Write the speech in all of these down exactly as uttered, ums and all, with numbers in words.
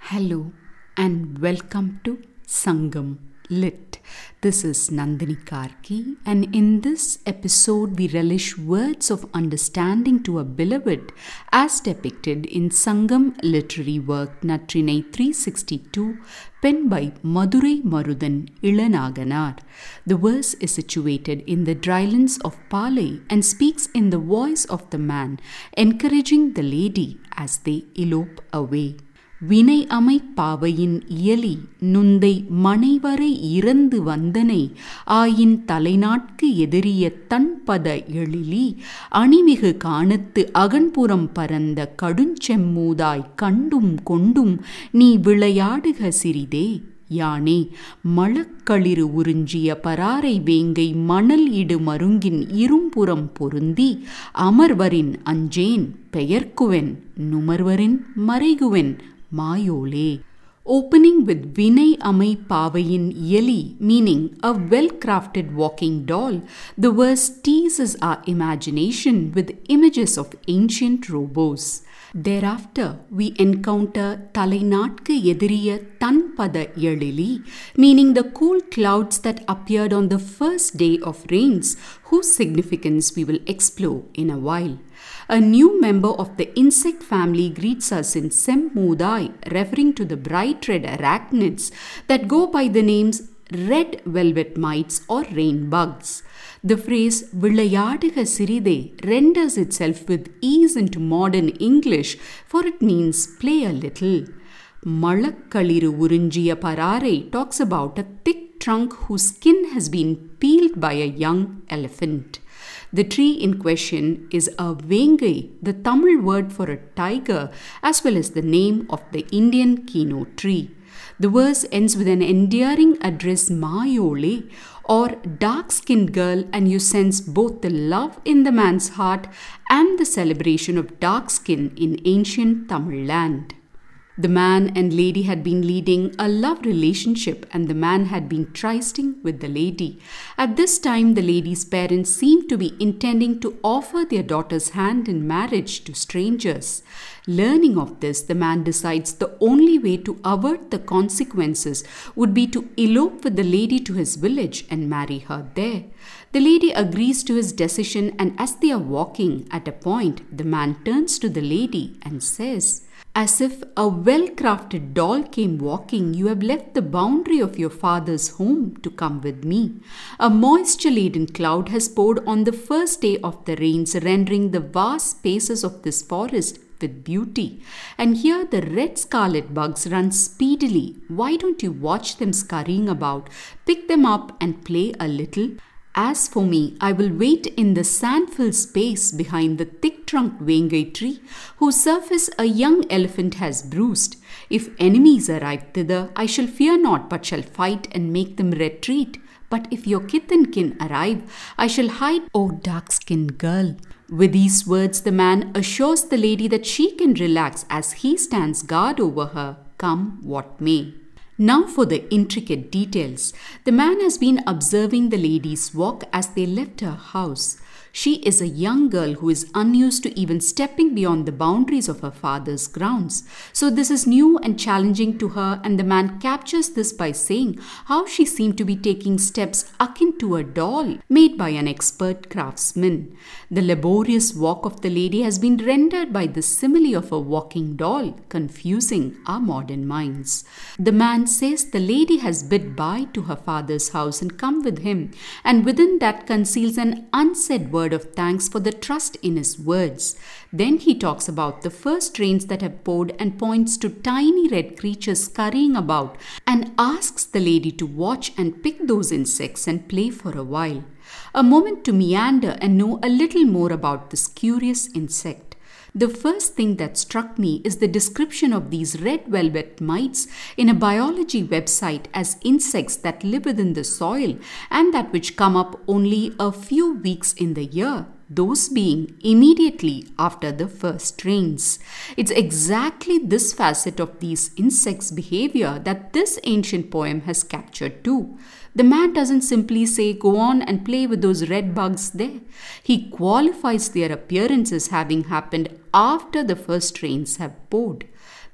Hello and welcome to Sangam Lit. This is Nandini Karki, and in this episode we relish words of understanding to a beloved as depicted in Sangam literary work Natrinai three sixty-two, penned by Madurai Marudan Ilanaganar. The verse is situated in the drylands of Palai and speaks in the voice of the man, encouraging the lady as they elope away. வினை அமை பாவையின் yearly நுந்தை மனைவரை இறந்து வந்தனை ஆயின் தலைநாட்கு எதிரிய தன்பத எழிலி அணிமிகு காணத்து அகன்புறம் பரந்த கடுஞ்செம்மூதாய் கண்டும் கொண்டும் நீ விளையாடுக சிறிதே யானே மழக்களிறு உறிஞ்சிய பராரை வேங்கை மணல் இடு மருங்கின் இரும்புறம் பொருந்தி அமர்வரின் அஞ்சேன் பெயர்க்குவென் நுமர்வரின் மறைகுவென் Mayole. Opening with Vinay Amai Pavayin Yeli, meaning a well-crafted walking doll, the verse teases our imagination with images of ancient robots. Thereafter, we encounter Talainatke Yediriya Tanpada Yelili, meaning the cool clouds that appeared on the first day of rains, whose significance we will explore in a while. A new member of the insect family greets us in Semmudai, referring to the bright red arachnids that go by the names red velvet mites or rain bugs. The phrase Vilayyaduga Siride renders itself with ease into modern English, for it means play a little. Malakkaliru Urunjiya Parare talks about a thick trunk whose skin has been peeled by a young elephant. The tree in question is a vengai, the Tamil word for a tiger, as well as the name of the Indian kino tree. The verse ends with an endearing address Mayole, or dark-skinned girl, and you sense both the love in the man's heart and the celebration of dark skin in ancient Tamil land. The man and lady had been leading a love relationship, and the man had been trysting with the lady. At this time, the lady's parents seemed to be intending to offer their daughter's hand in marriage to strangers. Learning of this, the man decides the only way to avert the consequences would be to elope with the lady to his village and marry her there. The lady agrees to his decision, and as they are walking at a point, the man turns to the lady and says, "As if a well-crafted doll came walking, you have left the boundary of your father's home to come with me. A moisture-laden cloud has poured on the first day of the rains, rendering the vast spaces of this forest with beauty. And here the red scarlet bugs run speedily. Why don't you watch them scurrying about, pick them up and play a little? As for me, I will wait in the sand-filled space behind the thick-trunked vengai tree, whose surface a young elephant has bruised. If enemies arrive thither, I shall fear not, but shall fight and make them retreat. But if your kith and kin arrive, I shall hide, O dark-skinned girl." With these words, the man assures the lady that she can relax as he stands guard over her, come what may. Now for the intricate details. The man has been observing the lady's walk as they left her house. She is a young girl who is unused to even stepping beyond the boundaries of her father's grounds. So this is new and challenging to her, and the man captures this by saying how she seemed to be taking steps akin to a doll made by an expert craftsman. The laborious walk of the lady has been rendered by the simile of a walking doll, confusing our modern minds. The man says the lady has bid bye to her father's house and come with him, and within that conceals an unsaid word of thanks for the trust in his words. Then he talks about the first rains that have poured and points to tiny red creatures scurrying about and asks the lady to watch and pick those insects and play for a while. A moment to meander and know a little more about this curious insect. The first thing that struck me is the description of these red velvet mites in a biology website as insects that live within the soil and that which come up only a few weeks in the year, those being immediately after the first rains. It's exactly this facet of these insects' behavior that this ancient poem has captured too. The man doesn't simply say, "Go on and play with those red bugs there." He qualifies their appearance as having happened after the first rains have poured.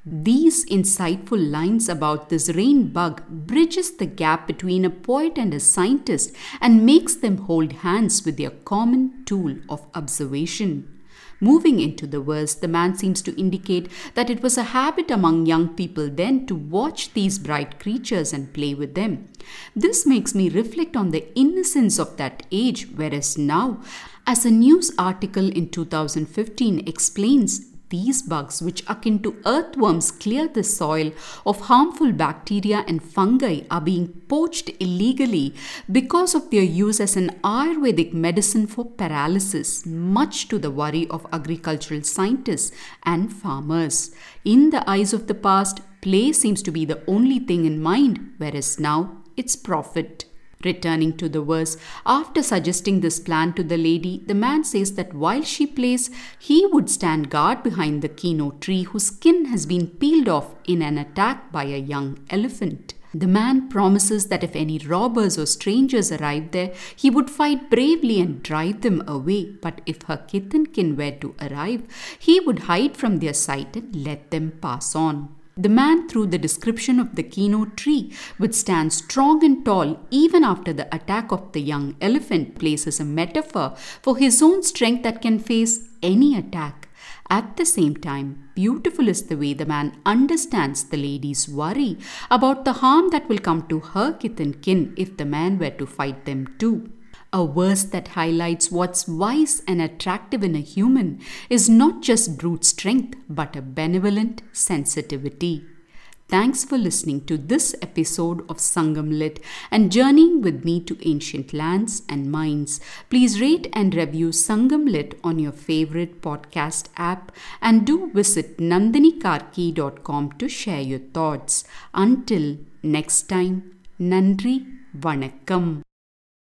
These insightful lines about this rain bug bridges the gap between a poet and a scientist and makes them hold hands with their common tool of observation. Moving into the verse, the man seems to indicate that it was a habit among young people then to watch these bright creatures and play with them. This makes me reflect on the innocence of that age, whereas now, as a news article in two thousand fifteen explains, these bugs, which akin to earthworms clear the soil of harmful bacteria and fungi, are being poached illegally because of their use as an Ayurvedic medicine for paralysis, much to the worry of agricultural scientists and farmers. In the eyes of the past, play seems to be the only thing in mind, whereas now it's profit. Returning to the verse, after suggesting this plan to the lady, the man says that while she plays, he would stand guard behind the kino tree whose skin has been peeled off in an attack by a young elephant. The man promises that if any robbers or strangers arrived there, he would fight bravely and drive them away. But if her kith and kin were to arrive, he would hide from their sight and let them pass on. The man, through the description of the kino tree, which stands strong and tall even after the attack of the young elephant, places a metaphor for his own strength that can face any attack. At the same time, beautiful is the way the man understands the lady's worry about the harm that will come to her kith and kin if the man were to fight them too. A verse that highlights what's wise and attractive in a human is not just brute strength, but a benevolent sensitivity. Thanks for listening to this episode of Sangam Lit and journeying with me to ancient lands and minds. Please rate and review Sangam Lit on your favorite podcast app and do visit nandini karki dot com to share your thoughts. Until next time, Nandri Vanakkam.